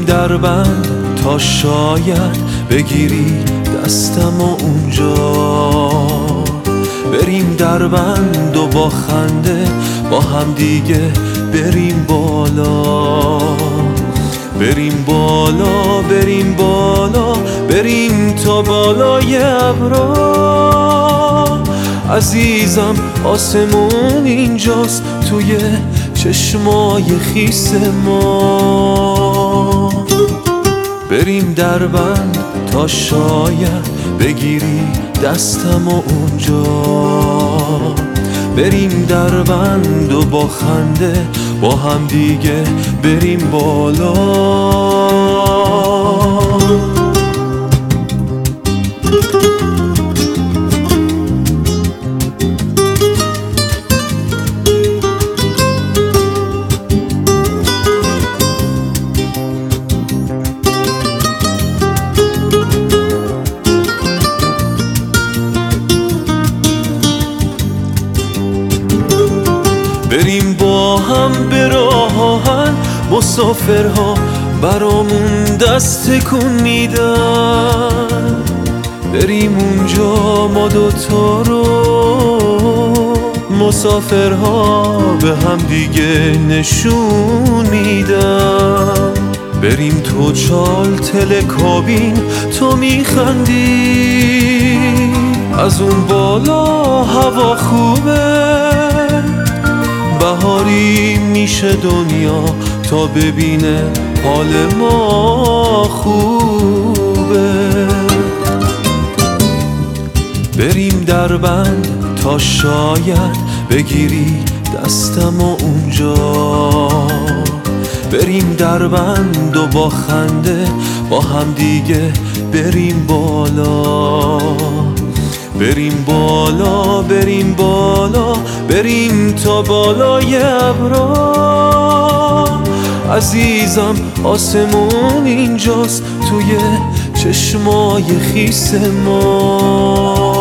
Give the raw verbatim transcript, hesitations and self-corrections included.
در بند تا شاید بگیری دستم و اونجا بریم در بند و با خنده با هم دیگه بریم بالا، بریم بالا بریم بالا بریم تا بالای ابرا. عزیزم آسمون اینجاست توی چشمای خیس ما. بریم در بند تا شاید بگیری دستم و اونجا بریم در بند و با خنده با هم دیگه بریم بالا. بریم با هم به راه آهن، مسافرها برامون دست تکون میدن. بریم اونجا ما دوتا رو مسافرها به هم دیگه نشون میدن. بریم تو چال تل کابین تو میخندی، از اون بالا هوا خوبه، بهاری میشه دنیا تا ببینه حال ما خوبه. بریم در بند تا شاید بگیری دستم و اونجا بریم در بند و با خنده با هم دیگه بریم بالا، بریم بالا بریم بالا بریم تا بالای ابرا. عزیزم آسمون اینجاست توی چشمای خیس ما.